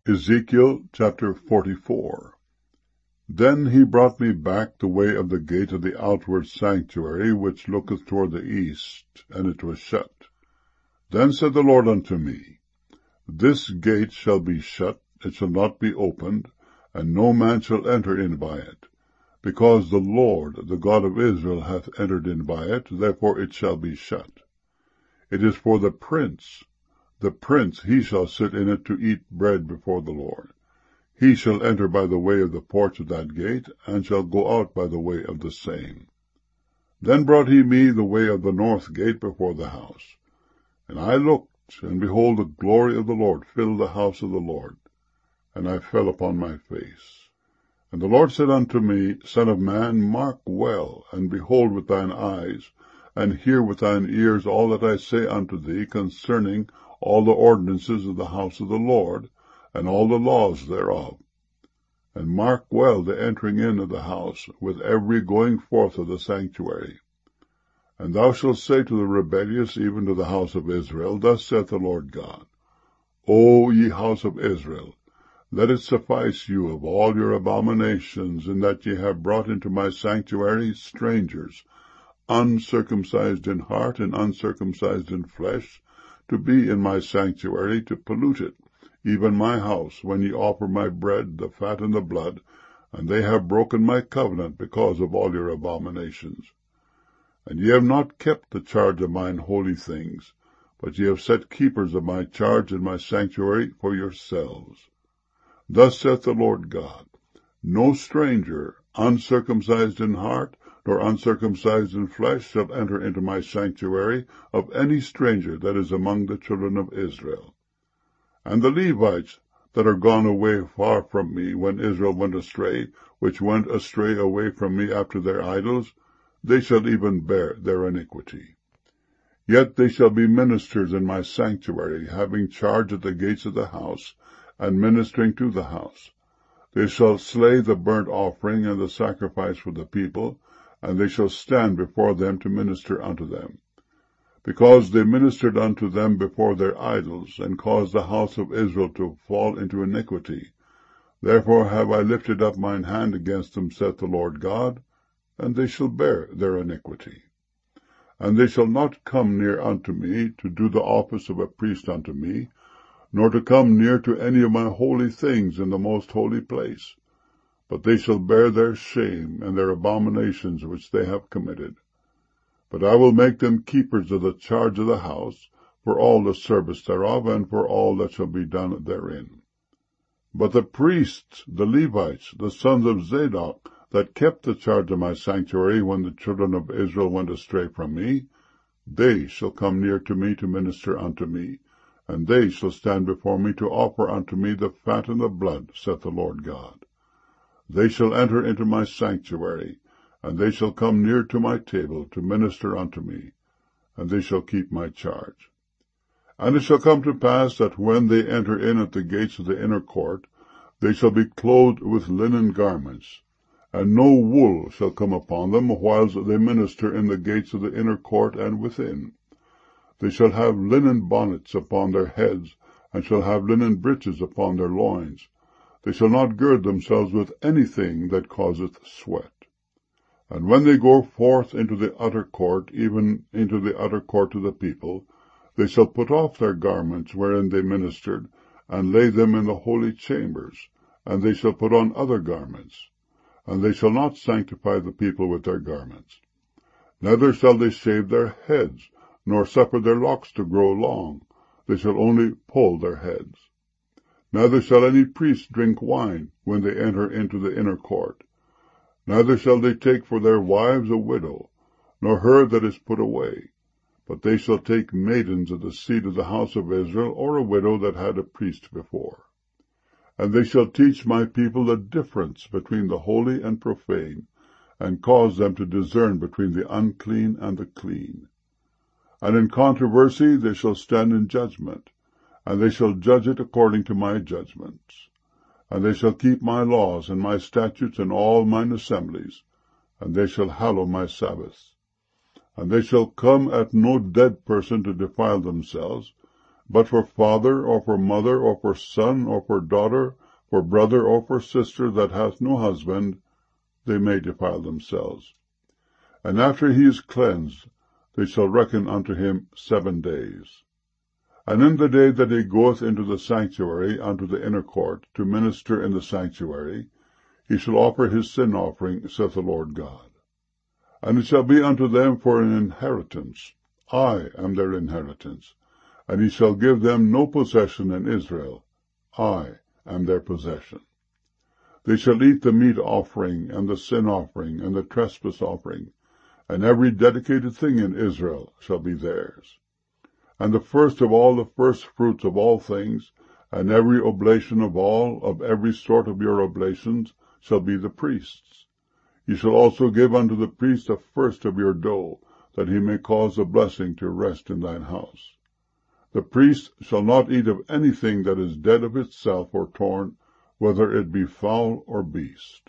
Ezekiel chapter 44. Then he brought me back the way of the gate of the outward sanctuary, which looketh toward the east, and it was shut. Then said the Lord unto me, This gate shall be shut, it shall not be opened, and no man shall enter in by it. Because the Lord, the God of Israel, hath entered in by it, therefore it shall be shut. It is for the prince, he shall sit in it to eat bread before the Lord. He shall enter by the way of the porch of that gate, and shall go out by the way of the same. Then brought he me the way of the north gate before the house. And I looked, and behold, the glory of the Lord filled the house of the Lord. And I fell upon my face. And the Lord said unto me, Son of man, mark well, and behold with thine eyes, and hear with thine ears all that I say unto thee concerning all the ordinances of the house of the Lord, and all the laws thereof. And mark well the entering in of the house, with every going forth of the sanctuary. And thou shalt say to the rebellious, even to the house of Israel, Thus saith the Lord God, O ye house of Israel, let it suffice you of all your abominations, in that ye have brought into my sanctuary strangers, uncircumcised in heart and uncircumcised in flesh, to be in my sanctuary, to pollute it, even my house, when ye offer my bread, the fat and the blood, and they have broken my covenant because of all your abominations. And ye have not kept the charge of mine holy things, but ye have set keepers of my charge in my sanctuary for yourselves. Thus saith the Lord God, No stranger, uncircumcised in heart, nor uncircumcised in flesh, shall enter into my sanctuary of any stranger that is among the children of Israel. And the Levites that are gone away far from me, when Israel went astray, which went astray away from me after their idols, they shall even bear their iniquity. Yet they shall be ministers in my sanctuary, having charge at the gates of the house, and ministering to the house. They shall slay the burnt offering and the sacrifice for the people, and they shall stand before them to minister unto them. Because they ministered unto them before their idols, and caused the house of Israel to fall into iniquity. Therefore have I lifted up mine hand against them, saith the Lord God, and they shall bear their iniquity. And they shall not come near unto me, to do the office of a priest unto me, nor to come near to any of my holy things in the most holy place. But they shall bear their shame and their abominations which they have committed. But I will make them keepers of the charge of the house, for all the service thereof, and for all that shall be done therein. But the priests, the Levites, the sons of Zadok, that kept the charge of my sanctuary when the children of Israel went astray from me, they shall come near to me to minister unto me, and they shall stand before me to offer unto me the fat and the blood, saith the Lord God. They shall enter into my sanctuary, and they shall come near to my table to minister unto me, and they shall keep my charge. And it shall come to pass that when they enter in at the gates of the inner court, they shall be clothed with linen garments, and no wool shall come upon them, whiles they minister in the gates of the inner court and within. They shall have linen bonnets upon their heads, and shall have linen breeches upon their loins. They shall not gird themselves with anything that causeth sweat. And when they go forth into the utter court, even into the utter court of the people, they shall put off their garments wherein they ministered, and lay them in the holy chambers, and they shall put on other garments. And they shall not sanctify the people with their garments. Neither shall they shave their heads, nor suffer their locks to grow long. They shall only pull their heads. Neither shall any priest drink wine when they enter into the inner court. Neither shall they take for their wives a widow, nor her that is put away. But they shall take maidens of the seed of the house of Israel, or a widow that had a priest before. And they shall teach my people the difference between the holy and profane, and cause them to discern between the unclean and the clean. And in controversy they shall stand in judgment, and they shall judge it according to my judgments. And they shall keep my laws and my statutes in all mine assemblies, and they shall hallow my Sabbaths. And they shall come at no dead person to defile themselves, But for father, or for mother, or for son, or for daughter, for brother, or for sister that hath no husband, they may defile themselves. And after he is cleansed, they shall reckon unto him 7 days. And in the day that he goeth into the sanctuary unto the inner court, to minister in the sanctuary, he shall offer his sin offering, saith the Lord God. And it shall be unto them for an inheritance. I am their inheritance. And he shall give them no possession in Israel. I am their possession. They shall eat the meat offering, and the sin offering, and the trespass offering, and every dedicated thing in Israel shall be theirs. And the first of all the firstfruits of all things, and every oblation of every sort of your oblations, shall be the priest's. You shall also give unto the priest the first of your dough, that he may cause a blessing to rest in thine house. The priest shall not eat of anything that is dead of itself or torn, whether it be fowl or beast.